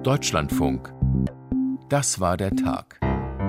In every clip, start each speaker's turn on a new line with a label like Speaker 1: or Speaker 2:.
Speaker 1: Deutschlandfunk. Das war der Tag.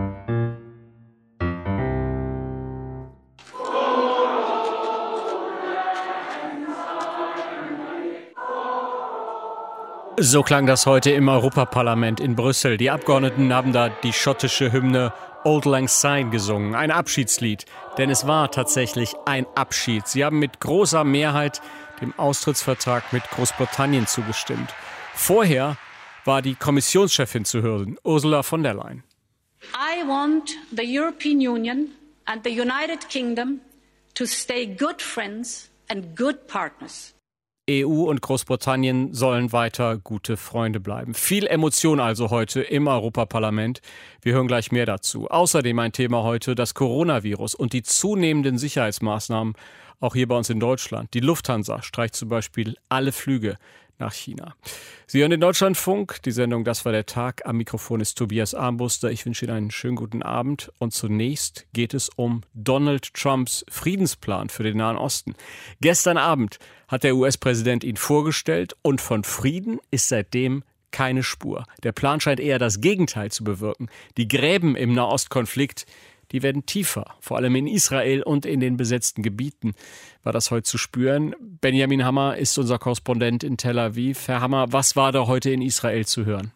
Speaker 2: So klang das heute im Europaparlament in Brüssel. Die Abgeordneten haben da die schottische Hymne Auld Lang Syne gesungen, ein Abschiedslied. Denn es war tatsächlich ein Abschied. Sie haben mit großer Mehrheit dem Austrittsvertrag mit Großbritannien zugestimmt. Vorher war die Kommissionschefin zu hören, Ursula von der Leyen.
Speaker 3: I want the European Union and the United Kingdom to stay good friends and good partners.
Speaker 2: EU und Großbritannien sollen weiter gute Freunde bleiben. Viel Emotion also heute im Europaparlament. Wir hören gleich mehr dazu. Außerdem ein Thema heute, das Coronavirus und die zunehmenden Sicherheitsmaßnahmen, auch hier bei uns in Deutschland. Die Lufthansa streicht zum Beispiel alle Flüge nach China. Sie hören den Deutschlandfunk, die Sendung Das war der Tag. Am Mikrofon ist Tobias Armbruster. Ich wünsche Ihnen einen schönen guten Abend. Und zunächst geht es um Donald Trumps Friedensplan für den Nahen Osten. Gestern Abend hat der US-Präsident ihn vorgestellt und von Frieden ist seitdem keine Spur. Der Plan scheint eher das Gegenteil zu bewirken. Die Gräben im Nahostkonflikt, die werden tiefer, vor allem in Israel und in den besetzten Gebieten. War das heute zu spüren? Benjamin Hammer ist unser Korrespondent in Tel Aviv. Herr Hammer, was war da heute in Israel zu hören?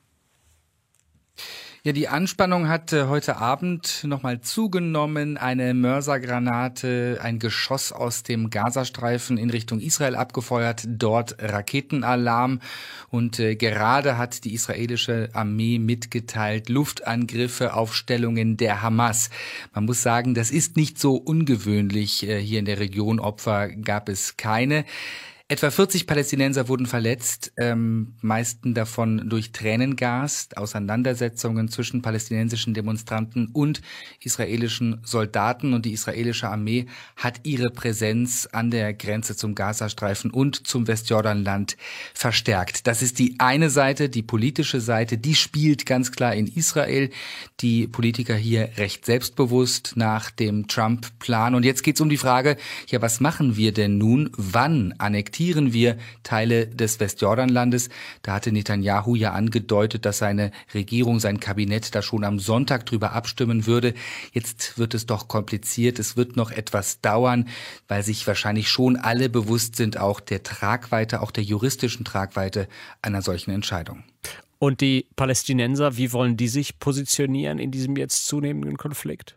Speaker 4: Ja, die Anspannung hat heute Abend nochmal zugenommen. Eine Mörsergranate, ein Geschoss aus dem Gazastreifen in Richtung Israel abgefeuert, dort Raketenalarm. Und gerade hat die israelische Armee mitgeteilt, Luftangriffe auf Stellungen der Hamas. Man muss sagen, das ist nicht so ungewöhnlich hier in der Region. Opfer gab es keine. Etwa 40 Palästinenser wurden verletzt, meisten davon durch Tränengas. Auseinandersetzungen zwischen palästinensischen Demonstranten und israelischen Soldaten. Und die israelische Armee hat ihre Präsenz an der Grenze zum Gazastreifen und zum Westjordanland verstärkt. Das ist die eine Seite, die politische Seite, die spielt ganz klar in Israel. Die Politiker hier recht selbstbewusst nach dem Trump-Plan. Und jetzt geht es um die Frage, ja, was machen wir denn nun? Wann annektieren wir Teile des Westjordanlandes? Da hatte Netanyahu ja angedeutet, dass seine Regierung, sein Kabinett da schon am Sonntag drüber abstimmen würde. Jetzt wird es doch kompliziert. Es wird noch etwas dauern, weil sich wahrscheinlich schon alle bewusst sind, auch der Tragweite, auch der juristischen Tragweite einer solchen Entscheidung.
Speaker 2: Und die Palästinenser, wie wollen die sich positionieren in diesem jetzt zunehmenden Konflikt?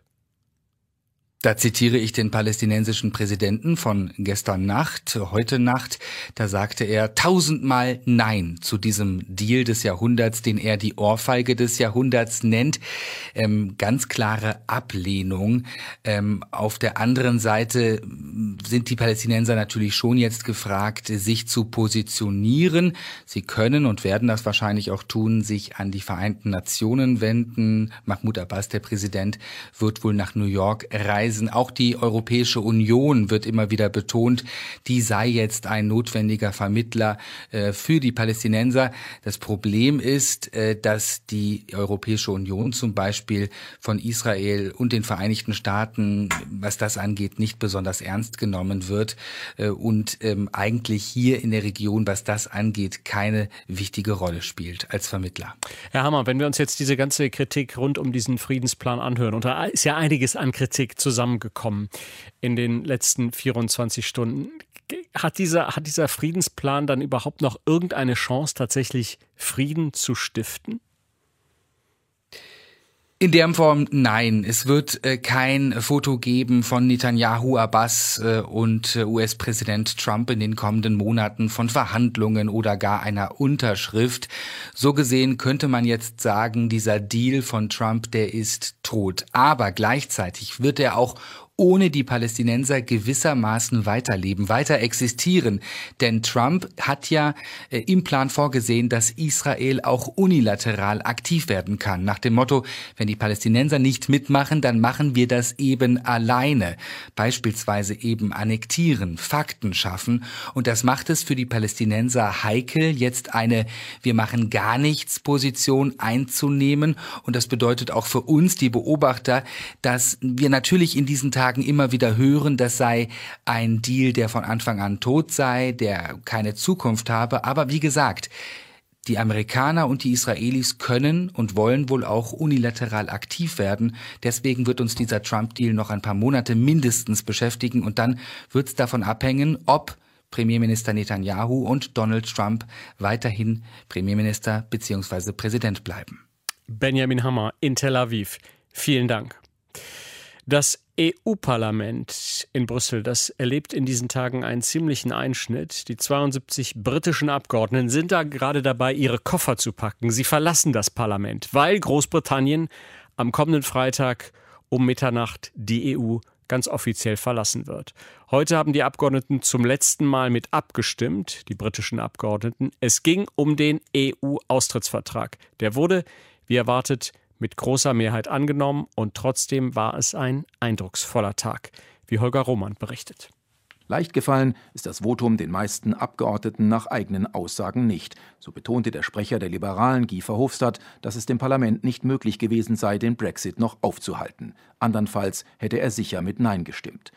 Speaker 4: Da zitiere ich den palästinensischen Präsidenten von gestern Nacht, heute Nacht. Da sagte er 1000-mal Nein zu diesem Deal des Jahrhunderts, den er die Ohrfeige des Jahrhunderts nennt. Ganz klare Ablehnung. Auf der anderen Seite sind die Palästinenser natürlich schon jetzt gefragt, sich zu positionieren. Sie können und werden das wahrscheinlich auch tun, sich an die Vereinten Nationen wenden. Mahmoud Abbas, der Präsident, wird wohl nach New York reisen. Auch die Europäische Union wird immer wieder betont, die sei jetzt ein notwendiger Vermittler für die Palästinenser. Das Problem ist, dass die Europäische Union zum Beispiel von Israel und den Vereinigten Staaten, was das angeht, nicht besonders ernst genommen wird und eigentlich hier in der Region, was das angeht, keine wichtige Rolle spielt als Vermittler.
Speaker 2: Herr Hammer, wenn wir uns jetzt diese ganze Kritik rund um diesen Friedensplan anhören, und da ist ja einiges an Kritik zusammengekommen in den letzten 24 Stunden. Hat dieser Friedensplan dann überhaupt noch irgendeine Chance, tatsächlich Frieden zu stiften?
Speaker 4: In der Form nein. Es wird kein Foto geben von Netanyahu, Abbas und US-Präsident Trump in den kommenden Monaten, von Verhandlungen oder gar einer Unterschrift. So gesehen könnte man jetzt sagen, dieser Deal von Trump, der ist tot. Aber gleichzeitig wird er auch ohne die Palästinenser gewissermaßen weiterleben, weiter existieren. Denn Trump hat ja im Plan vorgesehen, dass Israel auch unilateral aktiv werden kann. Nach dem Motto, wenn die Palästinenser nicht mitmachen, dann machen wir das eben alleine. Beispielsweise eben annektieren, Fakten schaffen. Und das macht es für die Palästinenser heikel, jetzt eine Wir machen gar nichts Position einzunehmen. Und das bedeutet auch für uns, die Beobachter, dass wir natürlich in diesen Tagen immer wieder hören, das sei ein Deal, der von Anfang an tot sei, der keine Zukunft habe. Aber wie gesagt, Die Amerikaner und die Israelis können und wollen wohl auch unilateral aktiv werden. Deswegen wird uns dieser Trump-Deal noch ein paar Monate mindestens beschäftigen. Und dann wird es davon abhängen, ob Premierminister Netanyahu und Donald Trump weiterhin Premierminister bzw. Präsident bleiben.
Speaker 2: Benjamin Hammer in Tel Aviv. Vielen Dank. Das EU-Parlament in Brüssel, das erlebt in diesen Tagen einen ziemlichen Einschnitt. Die 72 britischen Abgeordneten sind da gerade dabei, ihre Koffer zu packen. Sie verlassen das Parlament, weil Großbritannien am kommenden Freitag um Mitternacht die EU ganz offiziell verlassen wird. Heute haben die Abgeordneten zum letzten Mal mit abgestimmt, die britischen Abgeordneten. Es ging um den EU-Austrittsvertrag. Der wurde, wie erwartet, mit großer Mehrheit angenommen und trotzdem war es ein eindrucksvoller Tag, wie Holger Roman berichtet.
Speaker 5: Leicht gefallen ist das Votum den meisten Abgeordneten nach eigenen Aussagen nicht. So betonte der Sprecher der Liberalen, Guy Verhofstadt, dass es dem Parlament nicht möglich gewesen sei, den Brexit noch aufzuhalten. Andernfalls hätte er sicher mit Nein gestimmt.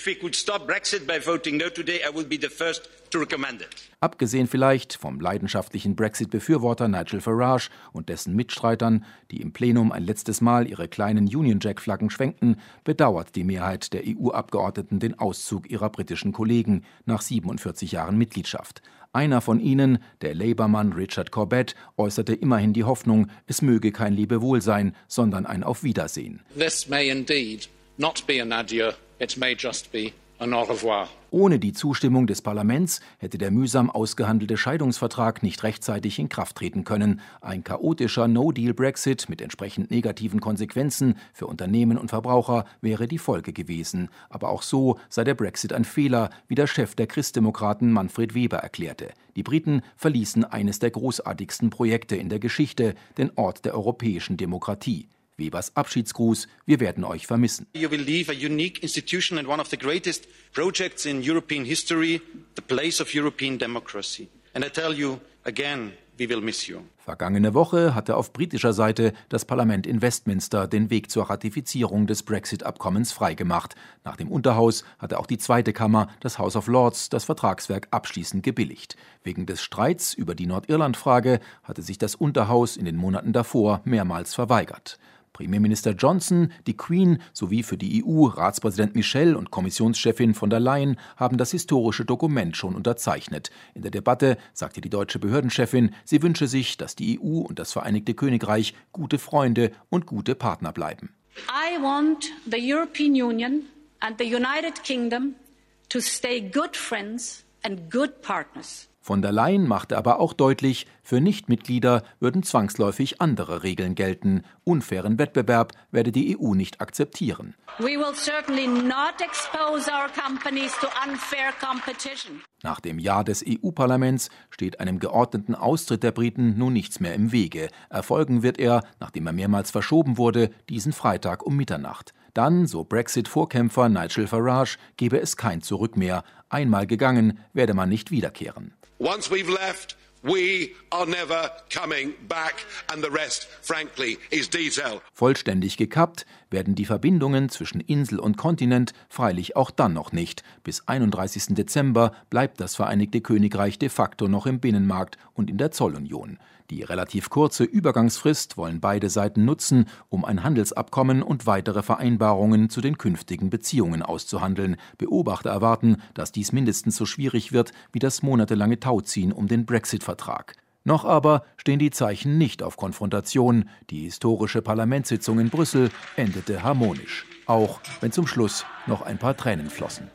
Speaker 5: Abgesehen vielleicht vom leidenschaftlichen Brexit-Befürworter Nigel Farage und dessen Mitstreitern, die im Plenum ein letztes Mal ihre kleinen Union Jack-Flaggen schwenkten, bedauert die Mehrheit der EU-Abgeordneten den Auszug ihrer britischen Kollegen nach 47 Jahren Mitgliedschaft. Einer von ihnen, der Labour-Mann Richard Corbett, äußerte immerhin die Hoffnung, es möge kein Lebewohl sein, sondern ein Auf Wiedersehen.
Speaker 6: This may indeed not be an adieu, it may just be an au revoir.
Speaker 5: Ohne die Zustimmung des Parlaments hätte der mühsam ausgehandelte Scheidungsvertrag nicht rechtzeitig in Kraft treten können. Ein chaotischer No-Deal-Brexit mit entsprechend negativen Konsequenzen für Unternehmen und Verbraucher wäre die Folge gewesen. Aber auch so sei der Brexit ein Fehler, wie der Chef der Christdemokraten Manfred Weber erklärte. Die Briten verließen eines der großartigsten Projekte in der Geschichte, den Ort der europäischen Demokratie. Webers Abschiedsgruß: Wir werden euch vermissen.
Speaker 7: You will leave a unique institution and one of the greatest projects in European history, the place of European democracy. And I tell you again, we will miss you.
Speaker 5: Vergangene Woche hatte auf britischer Seite das Parlament in Westminster den Weg zur Ratifizierung des Brexit-Abkommens freigemacht. Nach dem Unterhaus hatte auch die zweite Kammer, das House of Lords, das Vertragswerk abschließend gebilligt. Wegen des Streits über die Nordirland-Frage hatte sich das Unterhaus in den Monaten davor mehrmals verweigert. Premierminister Johnson, die Queen sowie für die EU Ratspräsident Michel und Kommissionschefin von der Leyen haben das historische Dokument schon unterzeichnet. In der Debatte sagte die deutsche Behördenchefin, sie wünsche sich, dass die EU und das Vereinigte Königreich gute Freunde und gute Partner bleiben.
Speaker 3: I want the European Union and the United Kingdom to stay good friends and good partners.
Speaker 5: Von der Leyen machte aber auch deutlich, für Nichtmitglieder würden zwangsläufig andere Regeln gelten. Unfairen Wettbewerb werde die EU nicht akzeptieren.
Speaker 3: We will certainly not expose our companies to unfair competition.
Speaker 5: Nach dem Ja des EU-Parlaments steht einem geordneten Austritt der Briten nun nichts mehr im Wege. Erfolgen wird er, nachdem er mehrmals verschoben wurde, diesen Freitag um Mitternacht. Dann, so Brexit-Vorkämpfer Nigel Farage, gebe es kein Zurück mehr. Einmal gegangen, werde man nicht wiederkehren.
Speaker 8: Once we've left, we are never coming back, and the rest, frankly, is detail.
Speaker 5: Vollständig gekappt werden die Verbindungen zwischen Insel und Kontinent freilich auch dann noch nicht. Bis 31. Dezember bleibt das Vereinigte Königreich de facto noch im Binnenmarkt und in der Zollunion. Die relativ kurze Übergangsfrist wollen beide Seiten nutzen, um ein Handelsabkommen und weitere Vereinbarungen zu den künftigen Beziehungen auszuhandeln. Beobachter erwarten, dass dies mindestens so schwierig wird wie das monatelange Tauziehen um den Brexit-Vertrag. Noch aber stehen die Zeichen nicht auf Konfrontation. Die historische Parlamentssitzung in Brüssel endete harmonisch, auch wenn zum Schluss noch ein paar Tränen flossen.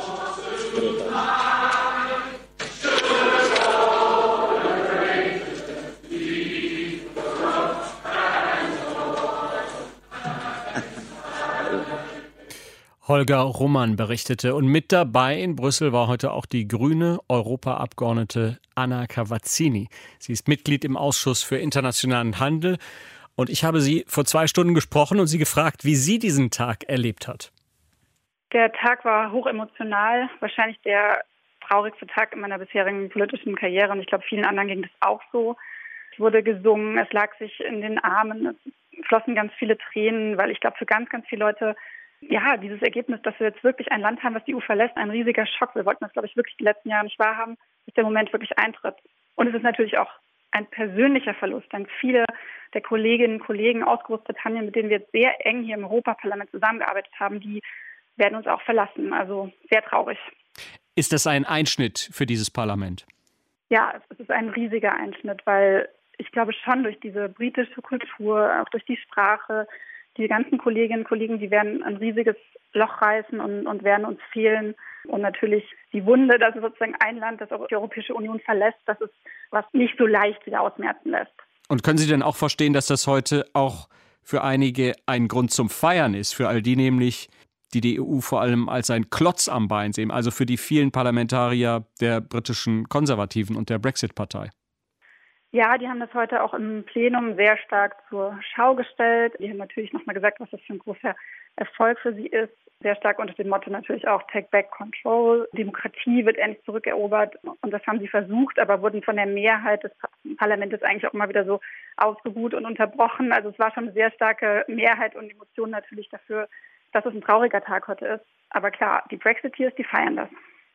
Speaker 2: Holger Roman berichtete. Und mit dabei in Brüssel war heute auch die grüne Europaabgeordnete Anna Cavazzini. Sie ist Mitglied im Ausschuss für internationalen Handel. Und ich habe sie vor 2 Stunden gesprochen und sie gefragt, wie sie diesen Tag erlebt hat.
Speaker 9: Der Tag war hochemotional, wahrscheinlich der traurigste Tag in meiner bisherigen politischen Karriere. Und ich glaube, vielen anderen ging das auch so. Es wurde gesungen, es lag sich in den Armen, es flossen ganz viele Tränen, weil ich glaube, für ganz, ganz viele Leute, ja, dieses Ergebnis, dass wir jetzt wirklich ein Land haben, das die EU verlässt, ein riesiger Schock. Wir wollten das, glaube ich, wirklich die letzten Jahre nicht wahrhaben, bis der Moment wirklich eintritt. Und es ist natürlich auch ein persönlicher Verlust, denn viele der Kolleginnen und Kollegen aus Großbritannien, mit denen wir jetzt sehr eng hier im Europaparlament zusammengearbeitet haben, die werden uns auch verlassen. Also sehr traurig.
Speaker 2: Ist das ein Einschnitt für dieses Parlament?
Speaker 9: Ja, es ist ein riesiger Einschnitt, weil ich glaube schon durch diese britische Kultur, auch durch die Sprache, die ganzen Kolleginnen und Kollegen, die werden ein riesiges Loch reißen und werden uns fehlen. Und natürlich die Wunde, dass sozusagen ein Land das die Europäische Union verlässt, das ist was nicht so leicht wieder ausmerzen lässt.
Speaker 2: Und können Sie denn auch verstehen, dass das heute auch für einige ein Grund zum Feiern ist, für all die nämlich, die EU vor allem als ein Klotz am Bein sehen, also für die vielen Parlamentarier der britischen Konservativen und der Brexit-Partei?
Speaker 9: Ja, die haben das heute auch im Plenum sehr stark zur Schau gestellt. Die haben natürlich nochmal gesagt, was das für ein großer Erfolg für sie ist. Sehr stark unter dem Motto natürlich auch Take Back Control. Demokratie wird endlich zurückerobert. Und das haben sie versucht, aber wurden von der Mehrheit des Parlaments eigentlich auch immer wieder so ausgebuht und unterbrochen. Also es war schon eine sehr starke Mehrheit und Emotion natürlich dafür, dass es ein trauriger Tag heute ist. Aber klar, die Brexiteers, die feiern das.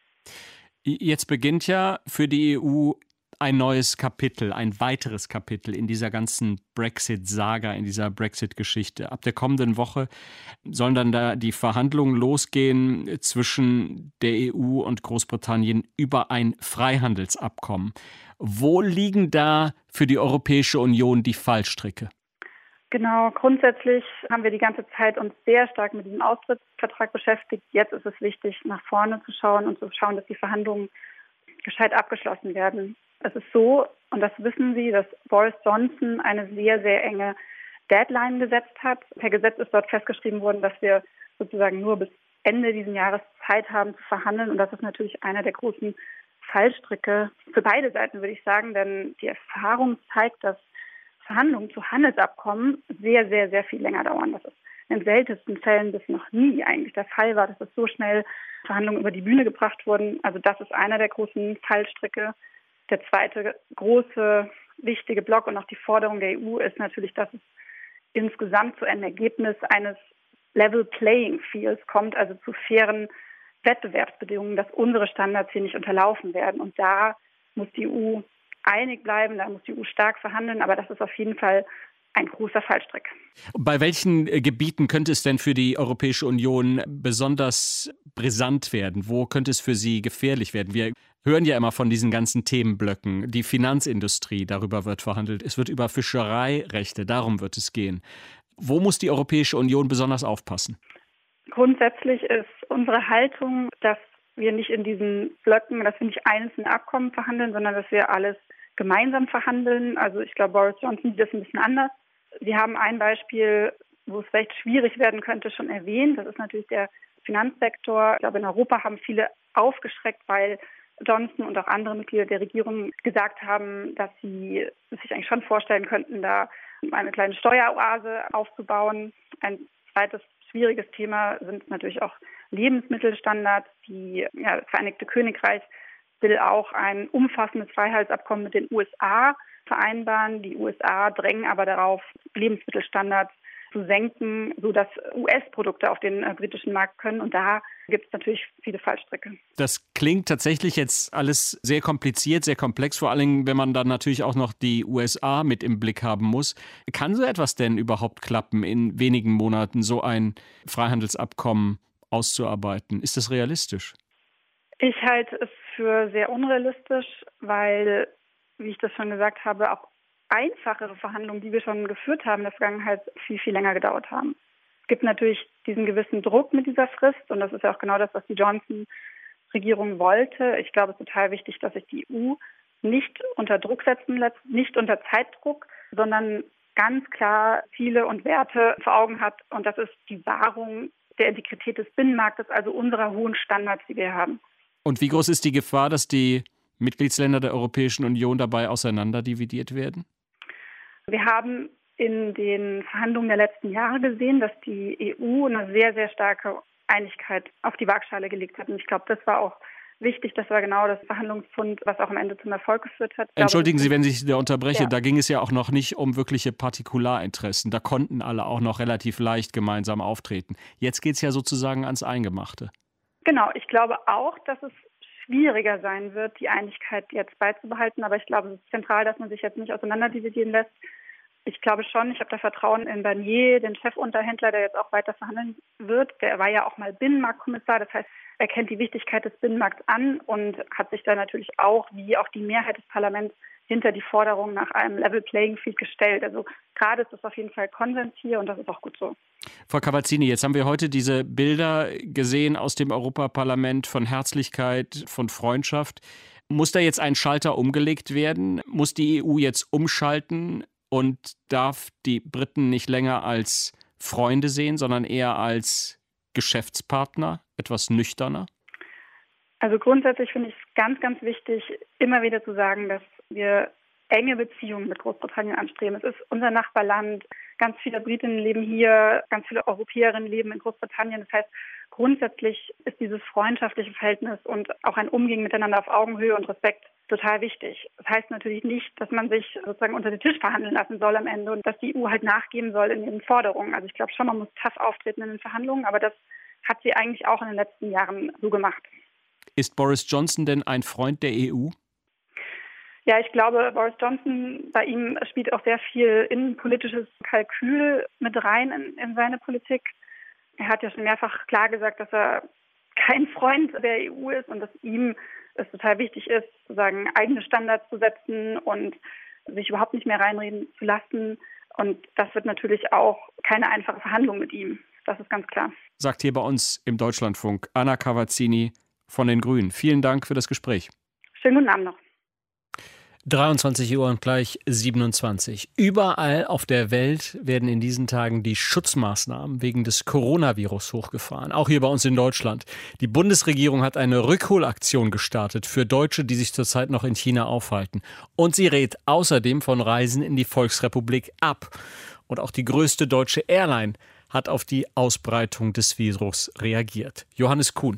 Speaker 2: Jetzt beginnt ja für die EU ein neues Kapitel, ein weiteres Kapitel in dieser ganzen Brexit-Saga, in dieser Brexit-Geschichte. Ab der kommenden Woche sollen dann da die Verhandlungen losgehen zwischen der EU und Großbritannien über ein Freihandelsabkommen. Wo liegen da für die Europäische Union die Fallstricke?
Speaker 9: Genau, grundsätzlich haben wir die ganze Zeit uns sehr stark mit diesem Austrittsvertrag beschäftigt. Jetzt ist es wichtig, nach vorne zu schauen und zu schauen, dass die Verhandlungen gescheit abgeschlossen werden. Es ist so, und das wissen Sie, dass Boris Johnson eine sehr, sehr enge Deadline gesetzt hat. Per Gesetz ist dort festgeschrieben worden, dass wir sozusagen nur bis Ende dieses Jahres Zeit haben zu verhandeln. Und das ist natürlich einer der großen Fallstricke für beide Seiten, würde ich sagen. Denn die Erfahrung zeigt, dass Verhandlungen zu Handelsabkommen sehr, sehr, sehr viel länger dauern. Das ist in den seltensten Fällen bis noch nie eigentlich der Fall war, dass es so schnell Verhandlungen über die Bühne gebracht wurden. Also das ist einer der großen Fallstricke. Der zweite große, wichtige Block und auch die Forderung der EU ist natürlich, dass es insgesamt zu einem Ergebnis eines Level Playing Fields kommt, also zu fairen Wettbewerbsbedingungen, dass unsere Standards hier nicht unterlaufen werden. Und da muss die EU einig bleiben, da muss die EU stark verhandeln, aber das ist auf jeden Fall ein großer Fallstrick.
Speaker 2: Bei welchen Gebieten könnte es denn für die Europäische Union besonders brisant werden? Wo könnte es für sie gefährlich werden? Wir hören ja immer von diesen ganzen Themenblöcken. Die Finanzindustrie, darüber wird verhandelt. Es wird über Fischereirechte, darum wird es gehen. Wo muss die Europäische Union besonders aufpassen?
Speaker 9: Grundsätzlich ist unsere Haltung, dass wir nicht in diesen Blöcken, dass wir nicht einzelne Abkommen verhandeln, sondern dass wir alles gemeinsam verhandeln. Also ich glaube, Boris Johnson sieht das ein bisschen anders. Sie haben ein Beispiel, wo es vielleicht schwierig werden könnte, schon erwähnt. Das ist natürlich der Finanzsektor. Ich glaube, in Europa haben viele aufgeschreckt, weil Johnson und auch andere Mitglieder der Regierung gesagt haben, dass sie sich eigentlich schon vorstellen könnten, da eine kleine Steueroase aufzubauen. Ein zweites schwieriges Thema sind natürlich auch Lebensmittelstandards. Das Vereinigte Königreich will auch ein umfassendes Freihandelsabkommen mit den USA vereinbaren. Die USA drängen aber darauf, Lebensmittelstandards zu senken, sodass US-Produkte auf den britischen Markt können. Und da gibt es natürlich viele Fallstricke.
Speaker 2: Das klingt tatsächlich jetzt alles sehr kompliziert, sehr komplex, vor allem, wenn man dann natürlich auch noch die USA mit im Blick haben muss. Kann so etwas denn überhaupt klappen, in wenigen Monaten so ein Freihandelsabkommen auszuarbeiten? Ist das realistisch?
Speaker 9: Ich halte es für sehr unrealistisch, weil, wie ich das schon gesagt habe, auch einfachere Verhandlungen, die wir schon geführt haben in der Vergangenheit, viel, viel länger gedauert haben. Es gibt natürlich diesen gewissen Druck mit dieser Frist und das ist ja auch genau das, was die Johnson-Regierung wollte. Ich glaube, es ist total wichtig, dass sich die EU nicht unter Druck setzen lässt, nicht unter Zeitdruck, sondern ganz klar Ziele und Werte vor Augen hat und das ist die Wahrung der Integrität des Binnenmarktes, also unserer hohen Standards, die wir haben.
Speaker 2: Und wie groß ist die Gefahr, dass die Mitgliedsländer der Europäischen Union dabei auseinanderdividiert werden?
Speaker 9: Wir haben in den Verhandlungen der letzten Jahre gesehen, dass die EU eine sehr, sehr starke Einigkeit auf die Waagschale gelegt hat. Und ich glaube, das war auch wichtig. Das war genau das Verhandlungspfund, was auch am Ende zum Erfolg geführt hat.
Speaker 2: Entschuldigen Sie, wenn ich da unterbreche. Ja. Da ging es ja auch noch nicht um wirkliche Partikularinteressen. Da konnten alle auch noch relativ leicht gemeinsam auftreten. Jetzt geht es ja sozusagen ans Eingemachte.
Speaker 9: Genau. Ich glaube auch, dass es schwieriger sein wird, die Einigkeit jetzt beizubehalten. Aber ich glaube, es ist zentral, dass man sich jetzt nicht auseinanderdividieren lässt. Ich glaube schon, ich habe da Vertrauen in Barnier, den Chefunterhändler, der jetzt auch weiter verhandeln wird. Der war ja auch mal Binnenmarktkommissar. Das heißt, er kennt die Wichtigkeit des Binnenmarkts an und hat sich da natürlich auch, wie auch die Mehrheit des Parlaments, hinter die Forderung nach einem Level Playing Field gestellt. Also gerade ist es auf jeden Fall Konsens hier und das ist auch gut so.
Speaker 2: Frau Cavazzini, jetzt haben wir heute diese Bilder gesehen aus dem Europaparlament von Herzlichkeit, von Freundschaft. Muss da jetzt ein Schalter umgelegt werden? Muss die EU jetzt umschalten und darf die Briten nicht länger als Freunde sehen, sondern eher als Geschäftspartner, etwas nüchterner?
Speaker 9: Also grundsätzlich finde ich es ganz, ganz wichtig, immer wieder zu sagen, dass wir enge Beziehungen mit Großbritannien anstreben. Es ist unser Nachbarland. Ganz viele Britinnen leben hier, ganz viele Europäerinnen leben in Großbritannien. Das heißt, grundsätzlich ist dieses freundschaftliche Verhältnis und auch ein Umgehen miteinander auf Augenhöhe und Respekt total wichtig. Das heißt natürlich nicht, dass man sich sozusagen unter den Tisch verhandeln lassen soll am Ende und dass die EU halt nachgeben soll in ihren Forderungen. Also ich glaube schon, man muss tough auftreten in den Verhandlungen, aber das hat sie eigentlich auch in den letzten Jahren so gemacht.
Speaker 2: Ist Boris Johnson denn ein Freund der EU?
Speaker 9: Ja, ich glaube, Boris Johnson, bei ihm spielt auch sehr viel innenpolitisches Kalkül mit rein in seine Politik. Er hat ja schon mehrfach klar gesagt, dass er kein Freund der EU ist und dass ihm es total wichtig ist, sozusagen eigene Standards zu setzen und sich überhaupt nicht mehr reinreden zu lassen. Und das wird natürlich auch keine einfache Verhandlung mit ihm. Das ist ganz klar.
Speaker 2: Sagt hier bei uns im Deutschlandfunk Anna Cavazzini von den Grünen. Vielen Dank für das Gespräch.
Speaker 9: Schönen guten Abend noch.
Speaker 2: 23 Uhr und gleich 27. Überall auf der Welt werden in diesen Tagen die Schutzmaßnahmen wegen des Coronavirus hochgefahren. Auch hier bei uns in Deutschland. Die Bundesregierung hat eine Rückholaktion gestartet für Deutsche, die sich zurzeit noch in China aufhalten. Und sie rät außerdem von Reisen in die Volksrepublik ab. Und auch die größte deutsche Airline hat auf die Ausbreitung des Virus reagiert. Johannes Kuhn.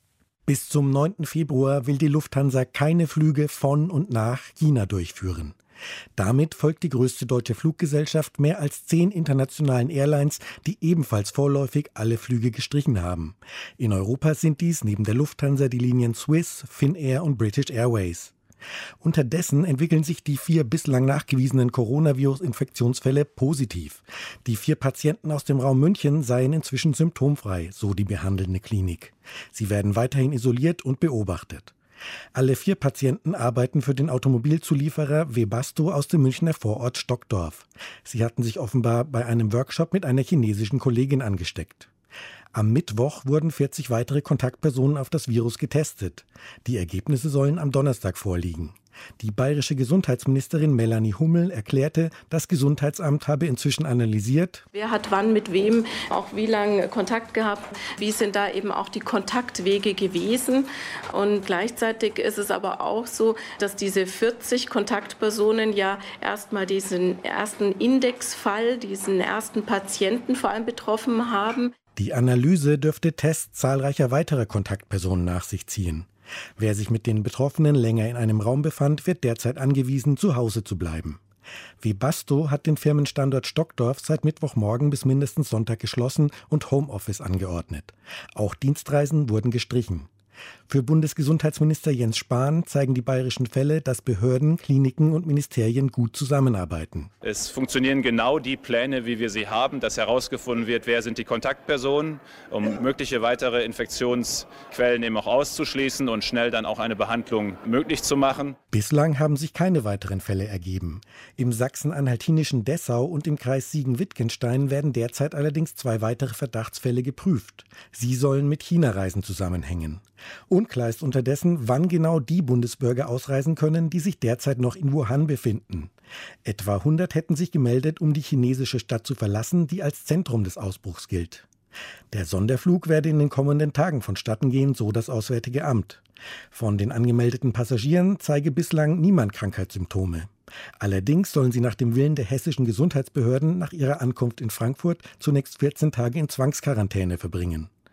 Speaker 10: Bis zum 9. Februar will die Lufthansa keine Flüge von und nach China durchführen. Damit folgt die größte deutsche Fluggesellschaft mehr als 10 internationalen Airlines, die ebenfalls vorläufig alle Flüge gestrichen haben. In Europa sind dies neben der Lufthansa die Linien Swiss, Finnair und British Airways. Unterdessen entwickeln sich die 4 bislang nachgewiesenen Coronavirus-Infektionsfälle positiv. Die 4 Patienten aus dem Raum München seien inzwischen symptomfrei, so die behandelnde Klinik. Sie werden weiterhin isoliert und beobachtet. Alle 4 Patienten arbeiten für den Automobilzulieferer Webasto aus dem Münchner Vorort Stockdorf. Sie hatten sich offenbar bei einem Workshop mit einer chinesischen Kollegin angesteckt. Am Mittwoch wurden 40 weitere Kontaktpersonen auf das Virus getestet. Die Ergebnisse sollen am Donnerstag vorliegen. Die bayerische Gesundheitsministerin Melanie Hummel erklärte, das Gesundheitsamt habe inzwischen analysiert,
Speaker 11: wer hat wann mit wem auch wie lange Kontakt gehabt, wie sind da eben auch die Kontaktwege gewesen. Und gleichzeitig ist es aber auch so, dass diese 40 Kontaktpersonen ja erstmal diesen ersten Indexfall, diesen ersten Patienten vor allem betroffen haben.
Speaker 10: Die Analyse dürfte Tests zahlreicher weiterer Kontaktpersonen nach sich ziehen. Wer sich mit den Betroffenen länger in einem Raum befand, wird derzeit angewiesen, zu Hause zu bleiben. Webasto hat den Firmenstandort Stockdorf seit Mittwochmorgen bis mindestens Sonntag geschlossen und Homeoffice angeordnet. Auch Dienstreisen wurden gestrichen. Für Bundesgesundheitsminister Jens Spahn zeigen die bayerischen Fälle, dass Behörden, Kliniken und Ministerien gut zusammenarbeiten.
Speaker 12: Es funktionieren genau die Pläne, wie wir sie haben, dass herausgefunden wird, wer sind die Kontaktpersonen, um mögliche weitere Infektionsquellen eben auch auszuschließen und schnell dann auch eine Behandlung möglich zu machen.
Speaker 10: Bislang haben sich keine weiteren Fälle ergeben. Im sachsen-anhaltinischen Dessau und im Kreis Siegen-Wittgenstein werden derzeit allerdings 2 weitere Verdachtsfälle geprüft. Sie sollen mit China-Reisen zusammenhängen. Unklar ist unterdessen, wann genau die Bundesbürger ausreisen können, die sich derzeit noch in Wuhan befinden. Etwa 100 hätten sich gemeldet, um die chinesische Stadt zu verlassen, die als Zentrum des Ausbruchs gilt. Der Sonderflug werde in den kommenden Tagen vonstatten gehen, so das Auswärtige Amt. Von den angemeldeten Passagieren zeige bislang niemand Krankheitssymptome. Allerdings sollen sie nach dem Willen der hessischen Gesundheitsbehörden nach ihrer Ankunft in Frankfurt zunächst 14 Tage in Zwangsquarantäne verbringen.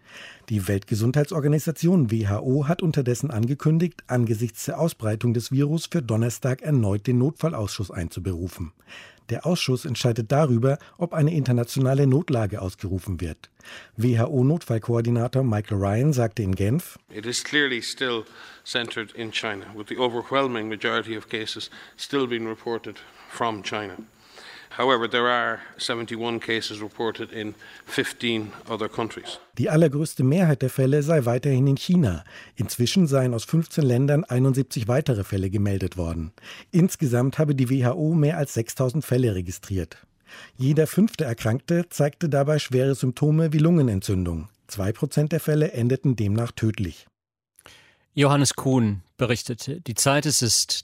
Speaker 10: Die Weltgesundheitsorganisation WHO hat unterdessen angekündigt, angesichts der Ausbreitung des Virus für Donnerstag erneut den Notfallausschuss einzuberufen. Der Ausschuss entscheidet darüber, ob eine internationale Notlage ausgerufen wird. WHO-Notfallkoordinator Michael Ryan sagte in Genf:
Speaker 13: It is clearly still centered in China, with the overwhelming majority of cases still being reported from China. However, there are 71 cases reported in 15 other countries.
Speaker 10: Die allergrößte Mehrheit der Fälle sei weiterhin in China. Inzwischen seien aus 15 Ländern 71 weitere Fälle gemeldet worden. Insgesamt habe die WHO mehr als 6.000 Fälle registriert. Jeder 5. Erkrankte zeigte dabei schwere Symptome wie Lungenentzündung. 2% der Fälle endeten demnach tödlich.
Speaker 2: Johannes Kuhn berichtete. Die Zeit ist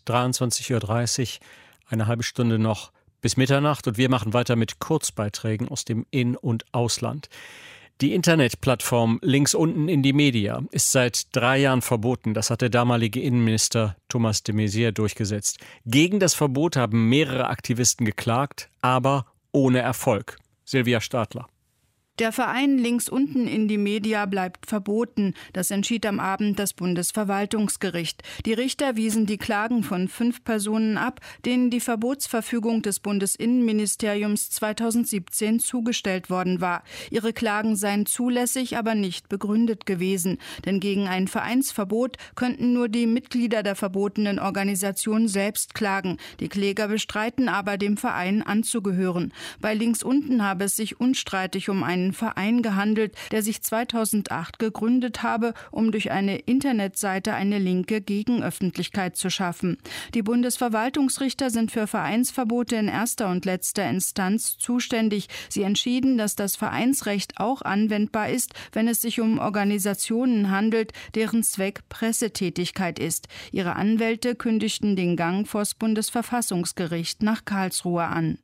Speaker 2: 23:30 Uhr, eine halbe Stunde noch bis Mitternacht, und wir machen weiter mit Kurzbeiträgen aus dem In- und Ausland. Die Internetplattform Links unten in die Media ist seit 3 Jahren verboten. Das hat der damalige Innenminister Thomas de Maizière durchgesetzt. Gegen das Verbot haben mehrere Aktivisten geklagt, aber ohne Erfolg. Silvia Stadler.
Speaker 14: Der Verein Links unten in die Media bleibt verboten. Das entschied am Abend das Bundesverwaltungsgericht. Die Richter wiesen die Klagen von 5 Personen ab, denen die Verbotsverfügung des Bundesinnenministeriums 2017 zugestellt worden war. Ihre Klagen seien zulässig, aber nicht begründet gewesen. Denn gegen ein Vereinsverbot könnten nur die Mitglieder der verbotenen Organisation selbst klagen. Die Kläger bestreiten aber, dem Verein anzugehören. Bei Links unten habe es sich unstreitig um einen Verein gehandelt, der sich 2008 gegründet habe, um durch eine Internetseite eine linke Gegenöffentlichkeit zu schaffen. Die Bundesverwaltungsrichter sind für Vereinsverbote in erster und letzter Instanz zuständig. Sie entschieden, dass das Vereinsrecht auch anwendbar ist, wenn es sich um Organisationen handelt, deren Zweck Pressetätigkeit ist. Ihre Anwälte kündigten den Gang vors Bundesverfassungsgericht nach Karlsruhe an.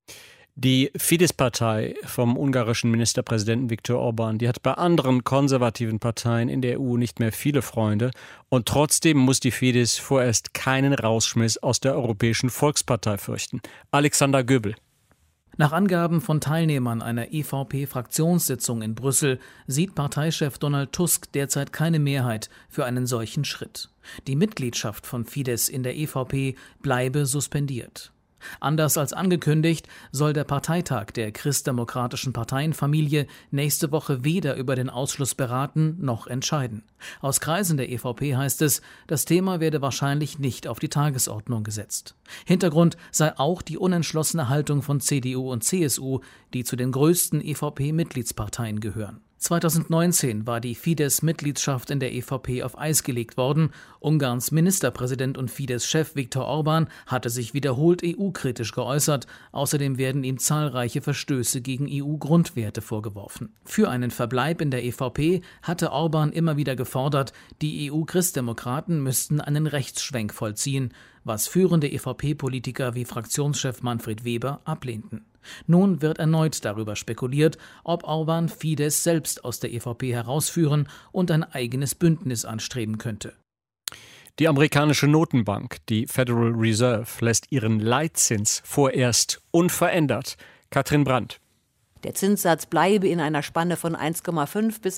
Speaker 2: Die Fidesz-Partei vom ungarischen Ministerpräsidenten Viktor Orban, die hat bei anderen konservativen Parteien in der EU nicht mehr viele Freunde. Und trotzdem muss die Fidesz vorerst keinen Rausschmiss aus der Europäischen Volkspartei fürchten. Alexander Göbel.
Speaker 15: Nach Angaben von Teilnehmern einer EVP-Fraktionssitzung in Brüssel sieht Parteichef Donald Tusk derzeit keine Mehrheit für einen solchen Schritt. Die Mitgliedschaft von Fidesz in der EVP bleibe suspendiert. Anders als angekündigt, soll der Parteitag der christdemokratischen Parteienfamilie nächste Woche weder über den Ausschluss beraten noch entscheiden. Aus Kreisen der EVP heißt es, das Thema werde wahrscheinlich nicht auf die Tagesordnung gesetzt. Hintergrund sei auch die unentschlossene Haltung von CDU und CSU, die zu den größten EVP-Mitgliedsparteien gehören. 2019 war die Fidesz-Mitgliedschaft in der EVP auf Eis gelegt worden. Ungarns Ministerpräsident und Fidesz-Chef Viktor Orban hatte sich wiederholt EU-kritisch geäußert. Außerdem werden ihm zahlreiche Verstöße gegen EU-Grundwerte vorgeworfen. Für einen Verbleib in der EVP hatte Orban immer wieder gefordert, die EU-Christdemokraten müssten einen Rechtsschwenk vollziehen, was führende EVP-Politiker wie Fraktionschef Manfred Weber ablehnten. Nun wird erneut darüber spekuliert, ob Orban Fidesz selbst aus der EVP herausführen und ein eigenes Bündnis anstreben könnte.
Speaker 2: Die amerikanische Notenbank, die Federal Reserve, lässt ihren Leitzins vorerst unverändert. Katrin Brandt.
Speaker 16: Der Zinssatz bleibe in einer Spanne von 1,5 bis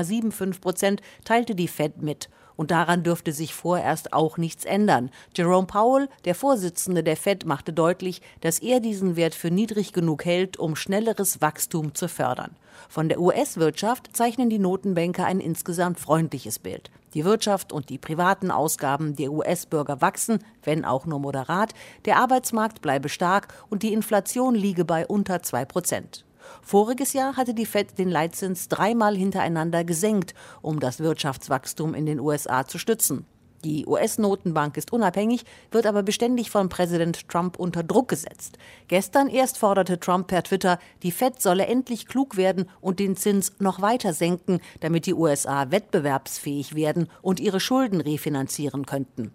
Speaker 16: 1,75%, teilte die Fed mit. Und daran dürfte sich vorerst auch nichts ändern. Jerome Powell, der Vorsitzende der Fed, machte deutlich, dass er diesen Wert für niedrig genug hält, um schnelleres Wachstum zu fördern. Von der US-Wirtschaft zeichnen die Notenbanker ein insgesamt freundliches Bild. Die Wirtschaft und die privaten Ausgaben der US-Bürger wachsen, wenn auch nur moderat. Der Arbeitsmarkt bleibe stark und die Inflation liege bei unter 2%. Voriges Jahr hatte die Fed den Leitzins 3-mal hintereinander gesenkt, um das Wirtschaftswachstum in den USA zu stützen. Die US-Notenbank ist unabhängig, wird aber beständig von Präsident Trump unter Druck gesetzt. Gestern erst forderte Trump per Twitter, die Fed solle endlich klug werden und den Zins noch weiter senken, damit die USA wettbewerbsfähig werden und ihre Schulden refinanzieren könnten.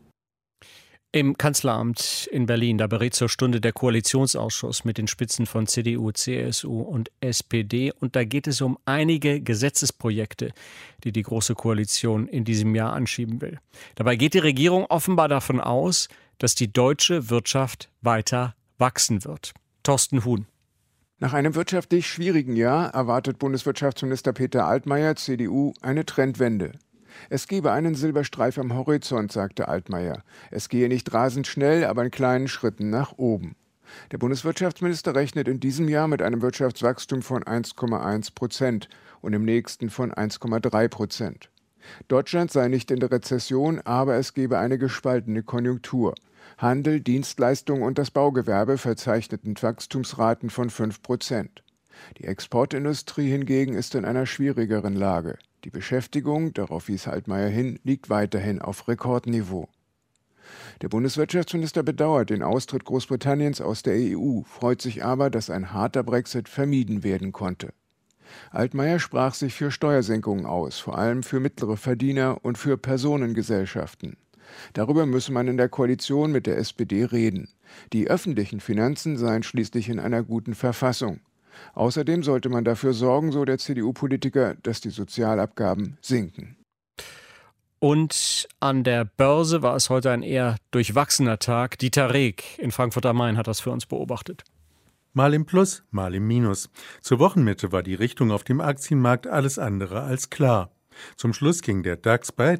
Speaker 2: Im Kanzleramt in Berlin, da berät zur Stunde der Koalitionsausschuss mit den Spitzen von CDU, CSU und SPD. Und da geht es um einige Gesetzesprojekte, die die Große Koalition in diesem Jahr anschieben will. Dabei geht die Regierung offenbar davon aus, dass die deutsche Wirtschaft weiter wachsen wird. Thorsten Huhn.
Speaker 17: Nach einem wirtschaftlich schwierigen Jahr erwartet Bundeswirtschaftsminister Peter Altmaier, CDU, eine Trendwende. Es gebe einen Silberstreif am Horizont, sagte Altmaier. Es gehe nicht rasend schnell, aber in kleinen Schritten nach oben. Der Bundeswirtschaftsminister rechnet in diesem Jahr mit einem Wirtschaftswachstum von 1,1% und im nächsten von 1,3%. Deutschland sei nicht in der Rezession, aber es gebe eine gespaltene Konjunktur. Handel, Dienstleistungen und das Baugewerbe verzeichneten Wachstumsraten von 5%. Die Exportindustrie hingegen ist in einer schwierigeren Lage. Die Beschäftigung, darauf wies Altmaier hin, liegt weiterhin auf Rekordniveau. Der Bundeswirtschaftsminister bedauert den Austritt Großbritanniens aus der EU, freut sich aber, dass ein harter Brexit vermieden werden konnte. Altmaier sprach sich für Steuersenkungen aus, vor allem für mittlere Verdiener und für Personengesellschaften. Darüber müsse man in der Koalition mit der SPD reden. Die öffentlichen Finanzen seien schließlich in einer guten Verfassung. Außerdem sollte man dafür sorgen, so der CDU-Politiker, dass die Sozialabgaben sinken.
Speaker 2: Und an der Börse war es heute ein eher durchwachsener Tag. Dieter Reg in Frankfurt am Main hat das für uns beobachtet.
Speaker 18: Mal im Plus, mal im Minus. Zur Wochenmitte war die Richtung auf dem Aktienmarkt alles andere als klar. Zum Schluss ging der DAX bei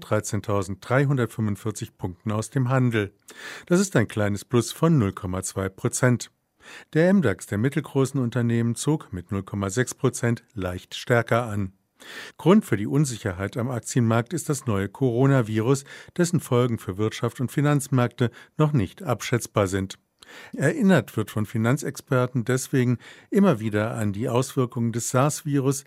Speaker 18: 13.345 Punkten aus dem Handel. Das ist ein kleines Plus von 0,2%. Der MDAX der mittelgroßen Unternehmen zog mit 0,6% leicht stärker an. Grund für die Unsicherheit am Aktienmarkt ist das neue Coronavirus, dessen Folgen für Wirtschaft und Finanzmärkte noch nicht abschätzbar sind. Erinnert wird von Finanzexperten deswegen immer wieder an die Auswirkungen des SARS-Virus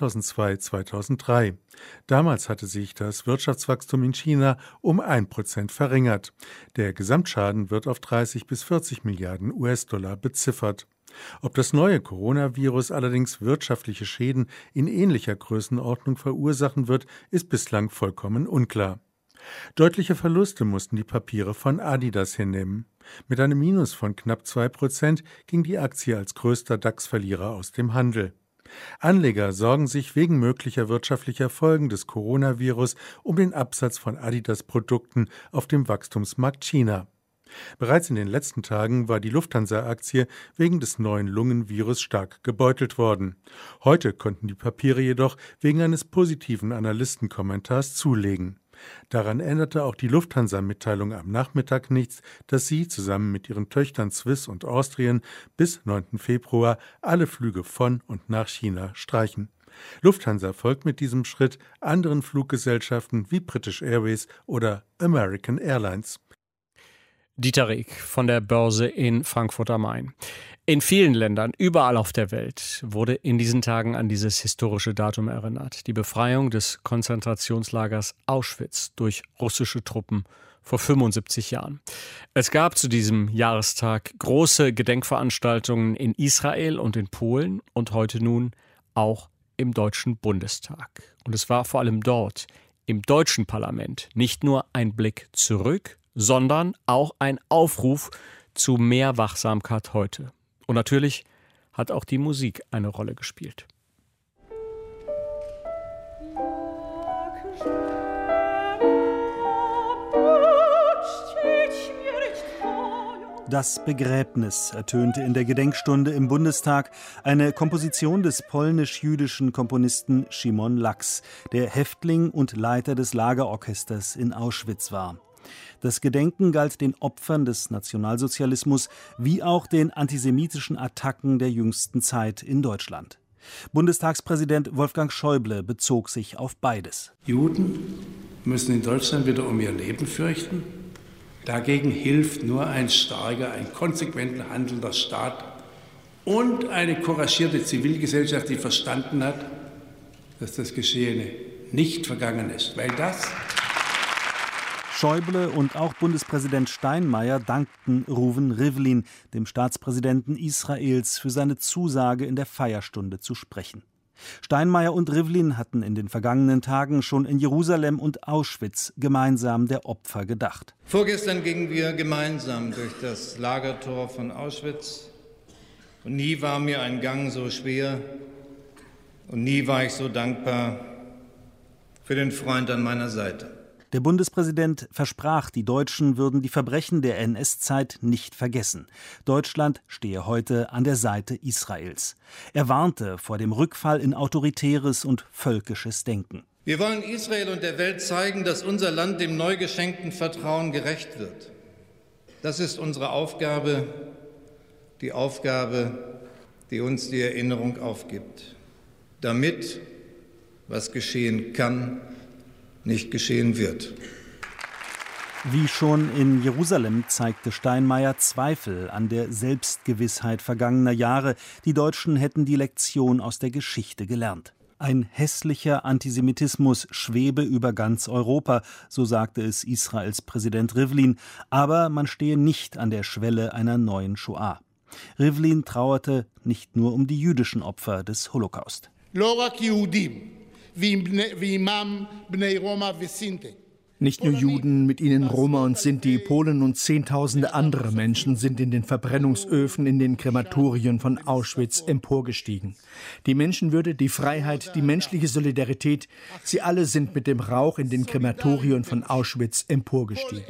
Speaker 18: 2002/2003. Damals hatte sich das Wirtschaftswachstum in China um 1% verringert. Der Gesamtschaden wird auf 30 bis 40 Milliarden US-Dollar beziffert. Ob das neue Coronavirus allerdings wirtschaftliche Schäden in ähnlicher Größenordnung verursachen wird, ist bislang vollkommen unklar. Deutliche Verluste mussten die Papiere von Adidas hinnehmen. Mit einem Minus von knapp 2% ging die Aktie als größter DAX-Verlierer aus dem Handel. Anleger sorgen sich wegen möglicher wirtschaftlicher Folgen des Coronavirus um den Absatz von Adidas-Produkten auf dem Wachstumsmarkt China. Bereits in den letzten Tagen war die Lufthansa-Aktie wegen des neuen Lungenvirus stark gebeutelt worden. Heute konnten die Papiere jedoch wegen eines positiven Analystenkommentars zulegen. Daran änderte auch die Lufthansa-Mitteilung am Nachmittag nichts, dass sie zusammen mit ihren Töchtern Swiss und Austrian bis 9. Februar alle Flüge von und nach China streichen. Lufthansa folgt mit diesem Schritt anderen Fluggesellschaften wie British Airways oder American Airlines.
Speaker 2: Dieter Reg von der Börse in Frankfurt am Main. In vielen Ländern, überall auf der Welt, wurde in diesen Tagen an dieses historische Datum erinnert. Die Befreiung des Konzentrationslagers Auschwitz durch russische Truppen vor 75 Jahren. Es gab zu diesem Jahrestag große Gedenkveranstaltungen in Israel und in Polen und heute nun auch im Deutschen Bundestag. Und es war vor allem dort, im deutschen Parlament, nicht nur ein Blick zurück, sondern auch ein Aufruf zu mehr Wachsamkeit heute. Und natürlich hat auch die Musik eine Rolle gespielt.
Speaker 19: Das Begräbnis ertönte in der Gedenkstunde im Bundestag, eine Komposition des polnisch-jüdischen Komponisten Szymon Laks, der Häftling und Leiter des Lagerorchesters in Auschwitz war. Das Gedenken galt den Opfern des Nationalsozialismus wie auch den antisemitischen Attacken der jüngsten Zeit in Deutschland. Bundestagspräsident Wolfgang Schäuble bezog sich auf beides.
Speaker 20: Juden müssen in Deutschland wieder um ihr Leben fürchten. Dagegen hilft nur ein starker, ein konsequent handelnder Staat und eine couragierte Zivilgesellschaft, die verstanden hat, dass das Geschehene nicht vergangen ist. Weil das
Speaker 19: Schäuble und auch Bundespräsident Steinmeier dankten Reuven Rivlin, dem Staatspräsidenten Israels, für seine Zusage, in der Feierstunde zu sprechen. Steinmeier und Rivlin hatten in den vergangenen Tagen schon in Jerusalem und Auschwitz gemeinsam der Opfer gedacht.
Speaker 21: Vorgestern gingen wir gemeinsam durch das Lagertor von Auschwitz. Und nie war mir ein Gang so schwer und nie war ich so dankbar für den Freund an meiner Seite.
Speaker 19: Der Bundespräsident versprach, die Deutschen würden die Verbrechen der NS-Zeit nicht vergessen. Deutschland stehe heute an der Seite Israels. Er warnte vor dem Rückfall in autoritäres und völkisches Denken.
Speaker 21: Wir wollen Israel und der Welt zeigen, dass unser Land dem neu geschenkten Vertrauen gerecht wird. Das ist unsere Aufgabe, die uns die Erinnerung aufgibt. Damit, was geschehen kann, nicht geschehen wird.
Speaker 19: Wie schon in Jerusalem zeigte Steinmeier Zweifel an der Selbstgewissheit vergangener Jahre. Die Deutschen hätten die Lektion aus der Geschichte gelernt. Ein hässlicher Antisemitismus schwebe über ganz Europa, so sagte es Israels Präsident Rivlin. Aber man stehe nicht an der Schwelle einer neuen Shoah. Rivlin trauerte nicht nur um die jüdischen Opfer des Holocaust.
Speaker 1: Nicht nur Juden, mit ihnen Roma und Sinti, Polen und Zehntausende andere Menschen sind in den Verbrennungsöfen, in den Krematorien von Auschwitz emporgestiegen. Die Menschenwürde, die Freiheit, die menschliche Solidarität, sie alle sind mit dem Rauch in den Krematorien von Auschwitz emporgestiegen.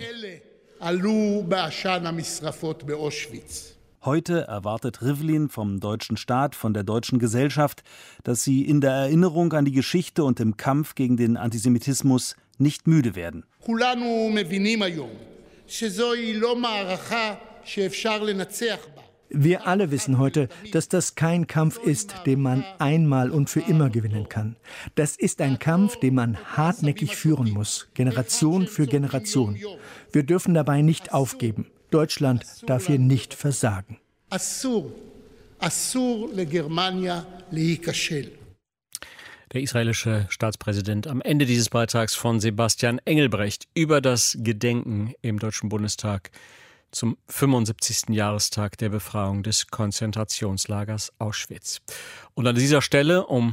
Speaker 19: Heute erwartet Rivlin vom deutschen Staat, von der deutschen Gesellschaft, dass sie in der Erinnerung an die Geschichte und im Kampf gegen den Antisemitismus nicht müde werden.
Speaker 1: Wir alle wissen heute, dass das kein Kampf ist, den man einmal und für immer gewinnen kann. Das ist ein Kampf, den man hartnäckig führen muss, Generation für Generation. Wir dürfen dabei nicht aufgeben. Deutschland darf hier nicht versagen.
Speaker 2: Der israelische Staatspräsident am Ende dieses Beitrags von Sebastian Engelbrecht über das Gedenken im Deutschen Bundestag zum 75. Jahrestag der Befreiung des Konzentrationslagers Auschwitz. Und an dieser Stelle um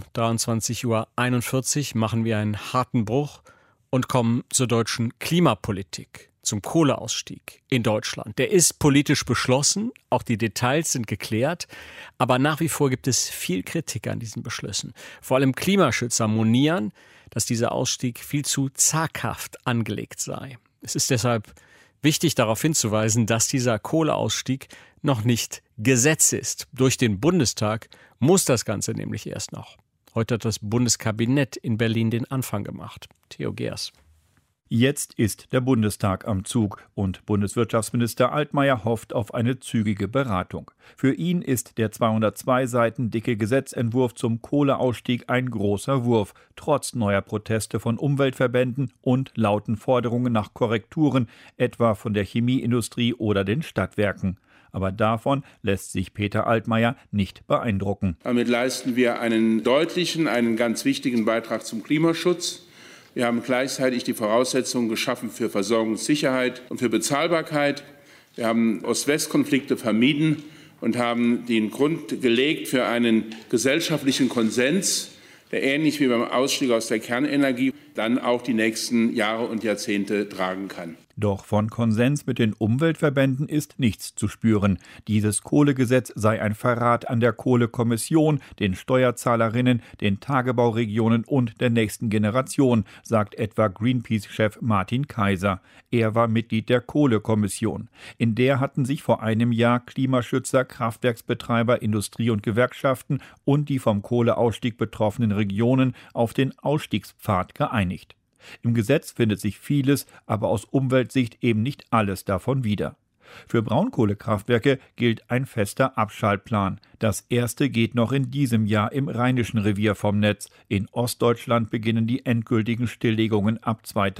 Speaker 2: 23:41 Uhr machen wir einen harten Bruch und kommen zur deutschen Klimapolitik, zum Kohleausstieg in Deutschland. Der ist politisch beschlossen, auch die Details sind geklärt, aber nach wie vor gibt es viel Kritik an diesen Beschlüssen. Vor allem Klimaschützer monieren, dass dieser Ausstieg viel zu zaghaft angelegt sei. Es ist deshalb wichtig, darauf hinzuweisen, dass dieser Kohleausstieg noch nicht Gesetz ist. Durch den Bundestag muss das Ganze nämlich erst noch. Heute hat das Bundeskabinett in Berlin den Anfang gemacht. Theo Geers.
Speaker 22: Jetzt ist der Bundestag am Zug und Bundeswirtschaftsminister Altmaier hofft auf eine zügige Beratung. Für ihn ist der 202 Seiten dicke Gesetzentwurf zum Kohleausstieg ein großer Wurf, trotz neuer Proteste von Umweltverbänden und lauten Forderungen nach Korrekturen, etwa von der Chemieindustrie oder den Stadtwerken. Aber davon lässt sich Peter Altmaier nicht beeindrucken.
Speaker 23: Damit leisten wir einen deutlichen, einen ganz wichtigen Beitrag zum Klimaschutz. Wir haben gleichzeitig die Voraussetzungen geschaffen für Versorgungssicherheit und für Bezahlbarkeit. Wir haben Ost-West-Konflikte vermieden und haben den Grund gelegt für einen gesellschaftlichen Konsens, der ähnlich wie beim Ausstieg aus der Kernenergie dann auch die nächsten Jahre und Jahrzehnte tragen kann.
Speaker 22: Doch von Konsens mit den Umweltverbänden ist nichts zu spüren. Dieses Kohlegesetz sei ein Verrat an der Kohlekommission, den Steuerzahlerinnen, den Tagebauregionen und der nächsten Generation, sagt etwa Greenpeace-Chef Martin Kaiser. Er war Mitglied der Kohlekommission. In der hatten sich vor einem Jahr Klimaschützer, Kraftwerksbetreiber, Industrie und Gewerkschaften und die vom Kohleausstieg betroffenen Regionen auf den Ausstiegspfad geeinigt. Im Gesetz findet sich vieles, aber aus Umweltsicht eben nicht alles davon wieder. Für Braunkohlekraftwerke gilt ein fester Abschaltplan. Das erste geht noch in diesem Jahr im Rheinischen Revier vom Netz. In Ostdeutschland beginnen die endgültigen Stilllegungen ab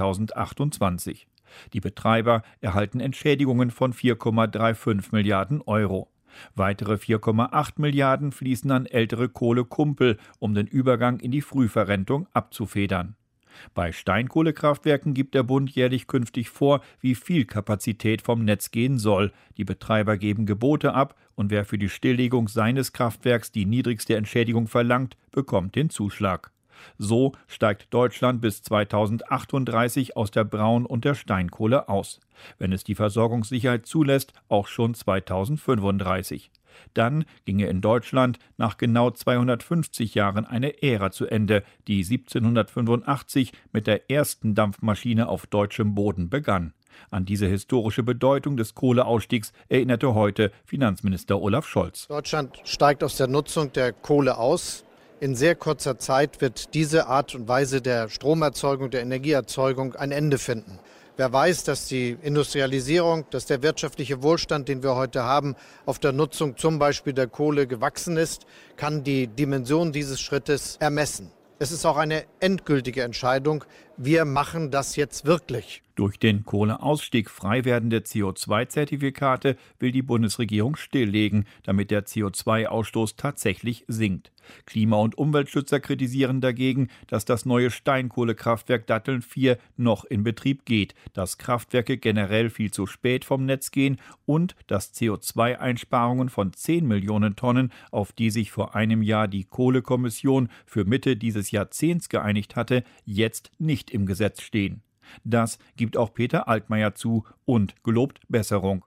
Speaker 22: 2028. Die Betreiber erhalten Entschädigungen von 4,35 Milliarden Euro. Weitere 4,8 Milliarden fließen an ältere Kohlekumpel, um den Übergang in die Frühverrentung abzufedern. Bei Steinkohlekraftwerken gibt der Bund jährlich künftig vor, wie viel Kapazität vom Netz gehen soll. Die Betreiber geben Gebote ab und wer für die Stilllegung seines Kraftwerks die niedrigste Entschädigung verlangt, bekommt den Zuschlag. So steigt Deutschland bis 2038 aus der Braun- und der Steinkohle aus. Wenn es die Versorgungssicherheit zulässt, auch schon 2035. Dann ginge in Deutschland nach genau 250 Jahren eine Ära zu Ende, die 1785 mit der ersten Dampfmaschine auf deutschem Boden begann. An diese historische Bedeutung des Kohleausstiegs erinnerte heute Finanzminister Olaf Scholz.
Speaker 4: Deutschland steigt aus der Nutzung der Kohle aus. In sehr kurzer Zeit wird diese Art und Weise der Stromerzeugung, der Energieerzeugung ein Ende finden. Wer weiß, dass die Industrialisierung, dass der wirtschaftliche Wohlstand, den wir heute haben, auf der Nutzung zum Beispiel der Kohle gewachsen ist, kann die Dimension dieses Schrittes ermessen. Es ist auch eine endgültige Entscheidung. Wir machen das jetzt wirklich.
Speaker 22: Durch den Kohleausstieg frei werdende CO2-Zertifikate will die Bundesregierung stilllegen, damit der CO2-Ausstoß tatsächlich sinkt. Klima- und Umweltschützer kritisieren dagegen, dass das neue Steinkohlekraftwerk Datteln 4 noch in Betrieb geht, dass Kraftwerke generell viel zu spät vom Netz gehen und dass CO2-Einsparungen von 10 Millionen Tonnen, auf die sich vor einem Jahr die Kohlekommission für Mitte dieses Jahrzehnts geeinigt hatte, jetzt nicht im Gesetz stehen. Das gibt auch Peter Altmaier zu und gelobt Besserung.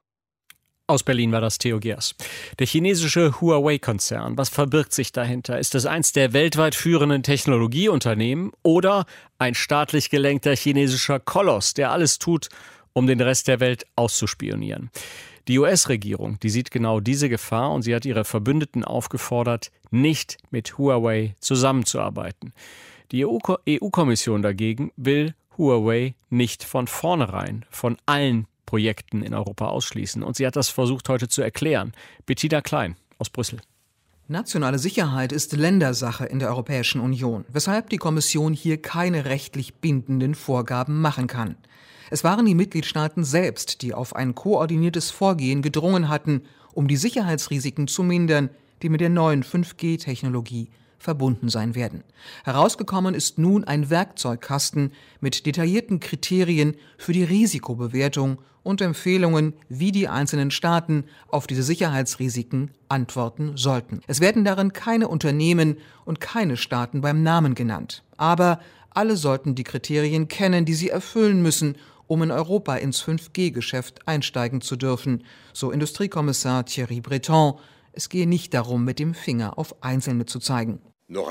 Speaker 2: Aus Berlin war das Theo Gers. Der chinesische Huawei-Konzern, was verbirgt sich dahinter? Ist es eins der weltweit führenden Technologieunternehmen oder ein staatlich gelenkter chinesischer Koloss, der alles tut, um den Rest der Welt auszuspionieren? Die US-Regierung, die sieht genau diese Gefahr und sie hat ihre Verbündeten aufgefordert, nicht mit Huawei zusammenzuarbeiten. Die EU-Kommission dagegen will Huawei nicht von vornherein von allen Projekten in Europa ausschließen. Und sie hat das versucht heute zu erklären. Bettina Klein aus Brüssel.
Speaker 6: Nationale Sicherheit ist Ländersache in der Europäischen Union, weshalb die Kommission hier keine rechtlich bindenden Vorgaben machen kann. Es waren die Mitgliedstaaten selbst, die auf ein koordiniertes Vorgehen gedrungen hatten, um die Sicherheitsrisiken zu mindern, die mit der neuen 5G-Technologie verbunden sein werden. Herausgekommen ist nun ein Werkzeugkasten mit detaillierten Kriterien für die Risikobewertung und Empfehlungen, wie die einzelnen Staaten auf diese Sicherheitsrisiken antworten sollten. Es werden darin keine Unternehmen und keine Staaten beim Namen genannt. Aber alle sollten die Kriterien kennen, die sie erfüllen müssen, um in Europa ins 5G-Geschäft einsteigen zu dürfen, so Industriekommissar Thierry Breton. Es gehe nicht darum, mit dem Finger auf Einzelne zu zeigen.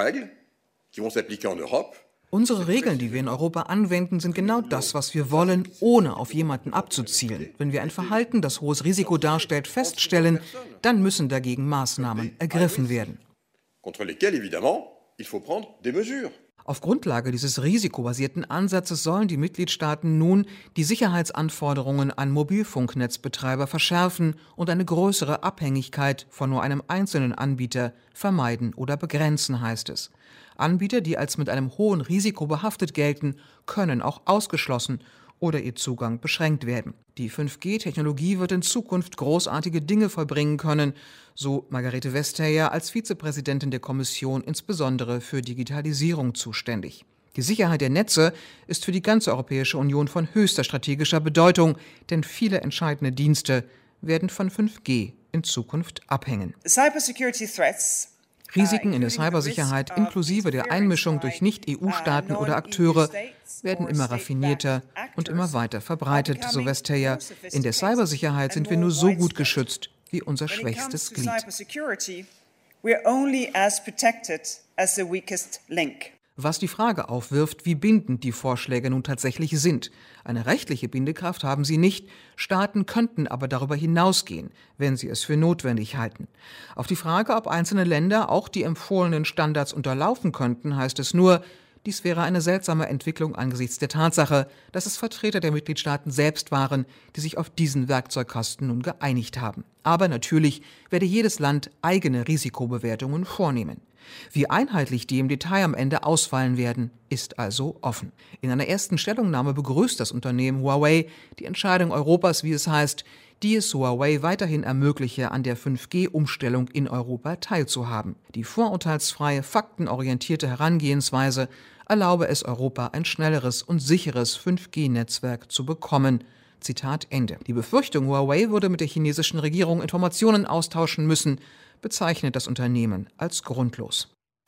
Speaker 6: Unsere Regeln, die wir in Europa anwenden, sind genau das, was wir wollen, ohne auf jemanden abzuzielen. Wenn wir ein Verhalten, das hohes Risiko darstellt, feststellen, dann müssen dagegen Maßnahmen ergriffen werden. Auf Grundlage dieses risikobasierten Ansatzes sollen die Mitgliedstaaten nun die Sicherheitsanforderungen an Mobilfunknetzbetreiber verschärfen und eine größere Abhängigkeit von nur einem einzelnen Anbieter vermeiden oder begrenzen, heißt es. Anbieter, die als mit einem hohen Risiko behaftet gelten, können auch ausgeschlossen oder ihr Zugang beschränkt werden. Die 5G-Technologie wird in Zukunft großartige Dinge vollbringen können, so Margrethe Vestager als Vizepräsidentin der Kommission insbesondere für Digitalisierung zuständig. Die Sicherheit der Netze ist für die ganze Europäische Union von höchster strategischer Bedeutung, denn viele entscheidende Dienste werden von 5G in Zukunft abhängen. Risiken in der Cybersicherheit inklusive der Einmischung durch Nicht-EU-Staaten oder Akteure werden immer raffinierter und immer weiter verbreitet, so Vestager. In der Cybersicherheit sind wir nur so gut geschützt wie unser schwächstes Glied. Was die Frage aufwirft, wie bindend die Vorschläge nun tatsächlich sind. Eine rechtliche Bindekraft haben sie nicht, Staaten könnten aber darüber hinausgehen, wenn sie es für notwendig halten. Auf die Frage, ob einzelne Länder auch die empfohlenen Standards unterlaufen könnten, heißt es nur, dies wäre eine seltsame Entwicklung angesichts der Tatsache, dass es Vertreter der Mitgliedstaaten selbst waren, die sich auf diesen Werkzeugkasten nun geeinigt haben. Aber natürlich werde jedes Land eigene Risikobewertungen vornehmen. Wie einheitlich die im Detail am Ende ausfallen werden, ist also offen. In einer ersten Stellungnahme begrüßt das Unternehmen Huawei die Entscheidung Europas, wie es heißt, die es Huawei weiterhin ermögliche, an der 5G-Umstellung in Europa teilzuhaben. Die vorurteilsfreie, faktenorientierte Herangehensweise erlaube es Europa, ein schnelleres und sicheres 5G-Netzwerk zu bekommen. Zitat Ende. Die Befürchtung, Huawei würde mit der chinesischen Regierung Informationen austauschen müssen, bezeichnet das Unternehmen als grundlos.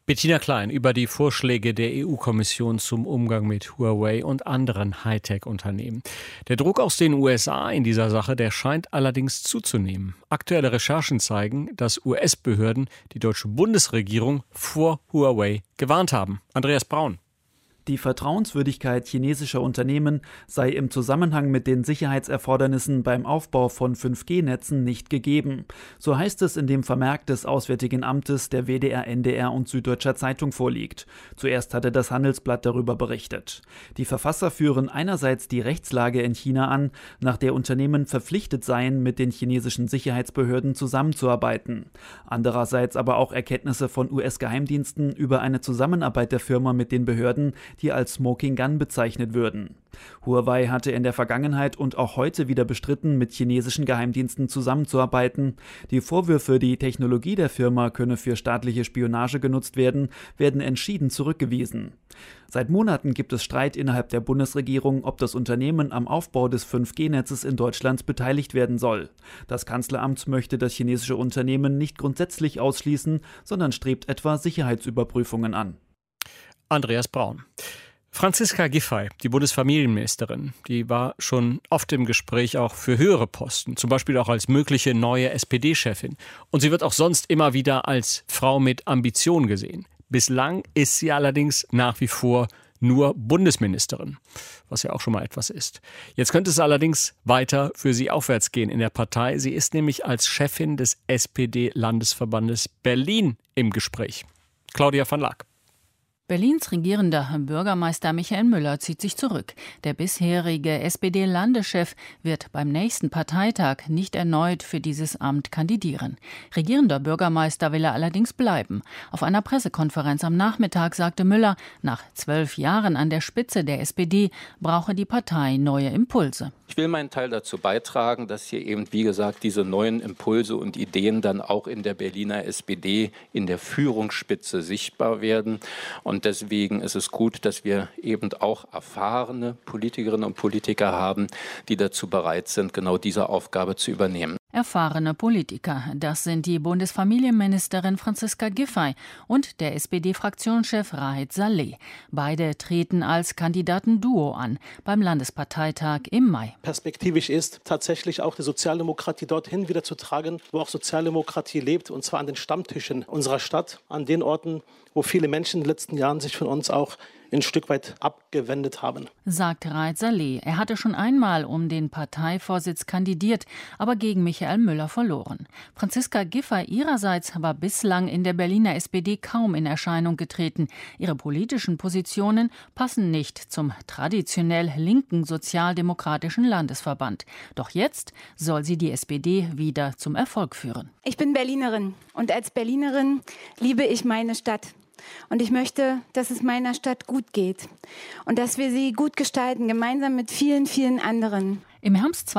Speaker 2: Bettina Klein über die Vorschläge der EU-Kommission zum Umgang mit Huawei und anderen Hightech-Unternehmen. Der Druck aus den USA in dieser Sache, der scheint allerdings zuzunehmen. Aktuelle Recherchen zeigen, dass US-Behörden die deutsche Bundesregierung vor Huawei gewarnt haben. Andreas Braun.
Speaker 3: Die Vertrauenswürdigkeit chinesischer Unternehmen sei im Zusammenhang mit den Sicherheitserfordernissen beim Aufbau von 5G-Netzen nicht gegeben. So heißt es in dem Vermerk des Auswärtigen Amtes, der WDR, NDR und Süddeutscher Zeitung vorliegt. Zuerst hatte das Handelsblatt darüber berichtet. Die Verfasser führen einerseits die Rechtslage in China an, nach der Unternehmen verpflichtet seien, mit den chinesischen Sicherheitsbehörden zusammenzuarbeiten. Andererseits aber auch Erkenntnisse von US-Geheimdiensten über eine Zusammenarbeit der Firma mit den Behörden, die als Smoking Gun bezeichnet würden. Huawei hatte in der Vergangenheit und auch heute wieder bestritten, mit chinesischen Geheimdiensten zusammenzuarbeiten. Die Vorwürfe, die Technologie der Firma könne für staatliche Spionage genutzt werden, werden entschieden zurückgewiesen. Seit Monaten gibt es Streit innerhalb der Bundesregierung, ob das Unternehmen am Aufbau des 5G-Netzes in Deutschland beteiligt werden soll. Das Kanzleramt möchte das chinesische Unternehmen nicht grundsätzlich ausschließen, sondern strebt etwa Sicherheitsüberprüfungen an.
Speaker 2: Andreas Braun. Franziska Giffey, die Bundesfamilienministerin, die war schon oft im Gespräch auch für höhere Posten, zum Beispiel auch als mögliche neue SPD-Chefin. Und sie wird auch sonst immer wieder als Frau mit Ambition gesehen. Bislang ist sie allerdings nach wie vor nur Bundesministerin, was ja auch schon mal etwas ist. Jetzt könnte es allerdings weiter für sie aufwärts gehen in der Partei. Sie ist nämlich als Chefin des SPD-Landesverbandes Berlin im Gespräch. Claudia van Laak.
Speaker 7: Berlins regierender Bürgermeister Michael Müller zieht sich zurück. Der bisherige SPD-Landeschef wird beim nächsten Parteitag nicht erneut für dieses Amt kandidieren. Regierender Bürgermeister will er allerdings bleiben. Auf einer Pressekonferenz am Nachmittag sagte Müller, nach 12 Jahren an der Spitze der SPD brauche die Partei neue Impulse.
Speaker 8: Ich will meinen Teil dazu beitragen, dass hier eben, wie gesagt, diese neuen Impulse und Ideen dann auch in der Berliner SPD in der Führungsspitze sichtbar werden. Und deswegen ist es gut, dass wir eben auch erfahrene Politikerinnen und Politiker haben, die dazu bereit sind, genau diese Aufgabe zu übernehmen.
Speaker 7: Erfahrene Politiker, das sind die Bundesfamilienministerin Franziska Giffey und der SPD-Fraktionschef Rahed Saleh. Beide treten als Kandidatenduo an beim Landesparteitag im Mai.
Speaker 24: Perspektivisch ist tatsächlich auch die Sozialdemokratie dorthin wieder zu tragen, wo auch Sozialdemokratie lebt, und zwar an den Stammtischen unserer Stadt, an den Orten, wo viele Menschen in den letzten Jahren sich von uns auch ein Stück weit abgewendet haben.
Speaker 7: Sagt Rahed Saleh. Er hatte schon einmal um den Parteivorsitz kandidiert, aber gegen Michael Müller verloren. Franziska Giffey ihrerseits war bislang in der Berliner SPD kaum in Erscheinung getreten. Ihre politischen Positionen passen nicht zum traditionell linken sozialdemokratischen Landesverband. Doch jetzt soll sie die SPD wieder zum Erfolg führen.
Speaker 25: Ich bin Berlinerin und als Berlinerin liebe ich meine Stadt. Und ich möchte, dass es meiner Stadt gut geht und dass wir sie gut gestalten, gemeinsam mit vielen, vielen anderen.
Speaker 7: Im Herbst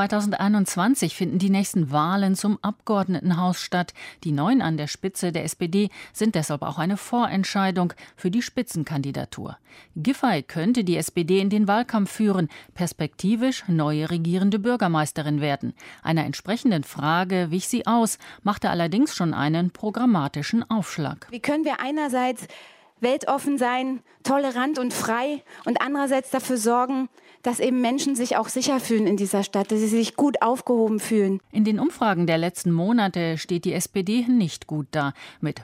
Speaker 7: 2021 finden die nächsten Wahlen zum Abgeordnetenhaus statt. Die Neuen an der Spitze der SPD sind deshalb auch eine Vorentscheidung für die Spitzenkandidatur. Giffey könnte die SPD in den Wahlkampf führen, perspektivisch neue regierende Bürgermeisterin werden. Einer entsprechenden Frage wich sie aus, machte allerdings schon einen programmatischen Aufschlag.
Speaker 25: Wie können wir einerseits weltoffen sein, tolerant und frei und andererseits dafür sorgen, dass eben Menschen sich auch sicher fühlen in dieser Stadt, dass sie sich gut aufgehoben fühlen.
Speaker 7: In den Umfragen der letzten Monate steht die SPD nicht gut da. Mit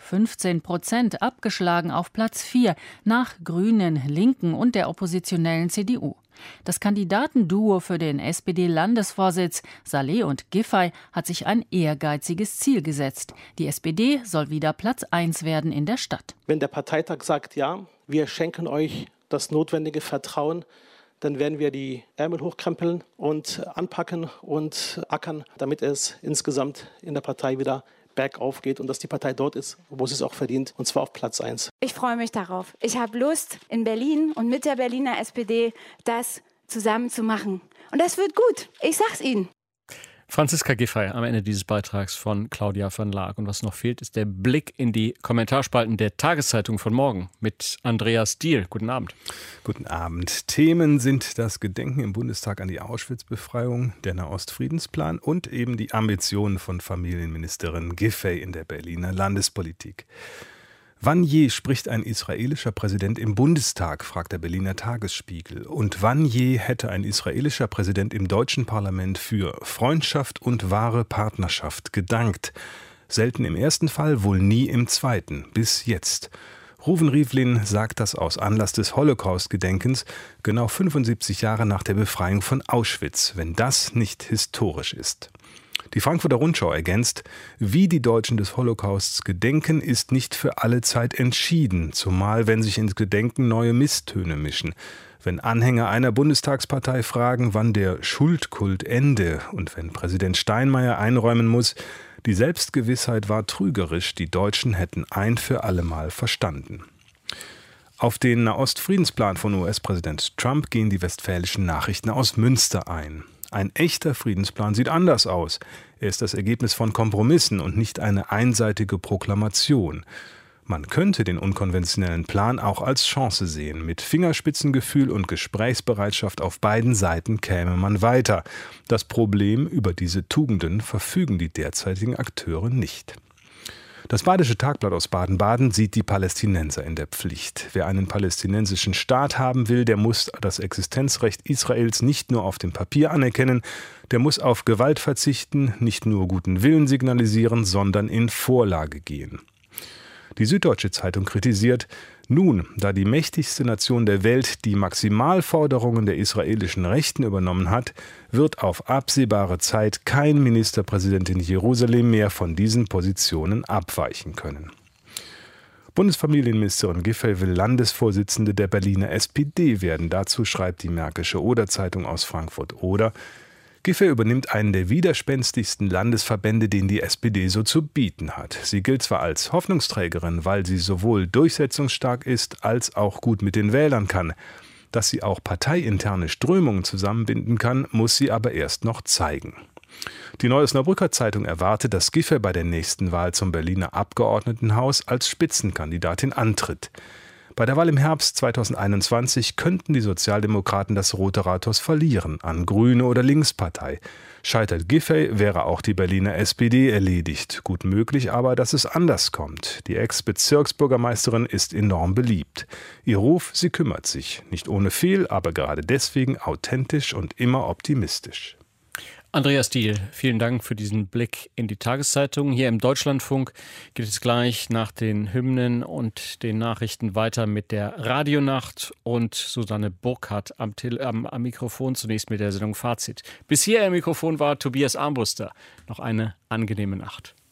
Speaker 7: 15% abgeschlagen auf Platz 4 nach Grünen, Linken und der oppositionellen CDU. Das Kandidatenduo für den SPD-Landesvorsitz, Saleh und Giffey, hat sich ein ehrgeiziges Ziel gesetzt. Die SPD soll wieder Platz 1 werden in der Stadt.
Speaker 24: Wenn der Parteitag sagt, ja, wir schenken euch das notwendige Vertrauen, dann werden wir die Ärmel hochkrempeln und anpacken und ackern, damit es insgesamt in der Partei wieder bergauf geht und dass die Partei dort ist, wo sie es auch verdient, und zwar auf Platz 1.
Speaker 25: Ich freue mich darauf. Ich habe Lust, in Berlin und mit der Berliner SPD das zusammen zu machen. Und das wird gut. Ich sag's Ihnen.
Speaker 2: Franziska Giffey am Ende dieses Beitrags von Claudia van Laak. Und was noch fehlt, ist der Blick in die Kommentarspalten der Tageszeitung von morgen mit Andreas Diehl. Guten Abend.
Speaker 26: Guten Abend. Themen sind das Gedenken im Bundestag an die Auschwitz-Befreiung, der Nahostfriedensplan und eben die Ambitionen von Familienministerin Giffey in der Berliner Landespolitik. Wann je spricht ein israelischer Präsident im Bundestag, fragt der Berliner Tagesspiegel. Und wann je hätte ein israelischer Präsident im deutschen Parlament für Freundschaft und wahre Partnerschaft gedankt? Selten im ersten Fall, wohl nie im zweiten, bis jetzt. Ruven Rivlin sagt das aus Anlass des Holocaust-Gedenkens, genau 75 Jahre nach der Befreiung von Auschwitz, wenn das nicht historisch ist. Die Frankfurter Rundschau ergänzt, wie die Deutschen des Holocausts gedenken, ist nicht für alle Zeit entschieden, zumal wenn sich ins Gedenken neue Misstöne mischen. Wenn Anhänger einer Bundestagspartei fragen, wann der Schuldkult ende und wenn Präsident Steinmeier einräumen muss, die Selbstgewissheit war trügerisch, die Deutschen hätten ein für allemal verstanden. Auf den Nahostfriedensplan von US-Präsident Trump gehen die Westfälischen Nachrichten aus Münster ein. Ein echter Friedensplan sieht anders aus. Er ist das Ergebnis von Kompromissen und nicht eine einseitige Proklamation. Man könnte den unkonventionellen Plan auch als Chance sehen. Mit Fingerspitzengefühl und Gesprächsbereitschaft auf beiden Seiten käme man weiter. Das Problem, über diese Tugenden verfügen die derzeitigen Akteure nicht. Das Badische Tagblatt aus Baden-Baden sieht die Palästinenser in der Pflicht. Wer einen palästinensischen Staat haben will, der muss das Existenzrecht Israels nicht nur auf dem Papier anerkennen, der muss auf Gewalt verzichten, nicht nur guten Willen signalisieren, sondern in Vorlage gehen. Die Süddeutsche Zeitung kritisiert, nun, da die mächtigste Nation der Welt die Maximalforderungen der israelischen Rechten übernommen hat, wird auf absehbare Zeit kein Ministerpräsident in Jerusalem mehr von diesen Positionen abweichen können. Bundesfamilienministerin Giffey will Landesvorsitzende der Berliner SPD werden. Dazu schreibt die Märkische Oder-Zeitung aus Frankfurt-Oder: Giffey übernimmt einen der widerspenstigsten Landesverbände, den die SPD so zu bieten hat. Sie gilt zwar als Hoffnungsträgerin, weil sie sowohl durchsetzungsstark ist, als auch gut mit den Wählern kann. Dass sie auch parteiinterne Strömungen zusammenbinden kann, muss sie aber erst noch zeigen. Die Neue Osnabrücker Zeitung erwartet, dass Giffey bei der nächsten Wahl zum Berliner Abgeordnetenhaus als Spitzenkandidatin antritt. Bei der Wahl im Herbst 2021 könnten die Sozialdemokraten das Rote Rathaus verlieren an Grüne oder Linkspartei. Scheitert Giffey, wäre auch die Berliner SPD erledigt. Gut möglich aber, dass es anders kommt. Die Ex-Bezirksbürgermeisterin ist enorm beliebt. Ihr Ruf, sie kümmert sich. Nicht ohne viel, aber gerade deswegen authentisch und immer optimistisch.
Speaker 2: Andreas Diehl, vielen Dank für diesen Blick in die Tageszeitung. Hier im Deutschlandfunk geht es gleich nach den Hymnen und den Nachrichten weiter mit der Radionacht und Susanne Burkhardt am Mikrofon, zunächst mit der Sendung Fazit. Bis hier im Mikrofon war Tobias Armbruster. Noch eine angenehme Nacht.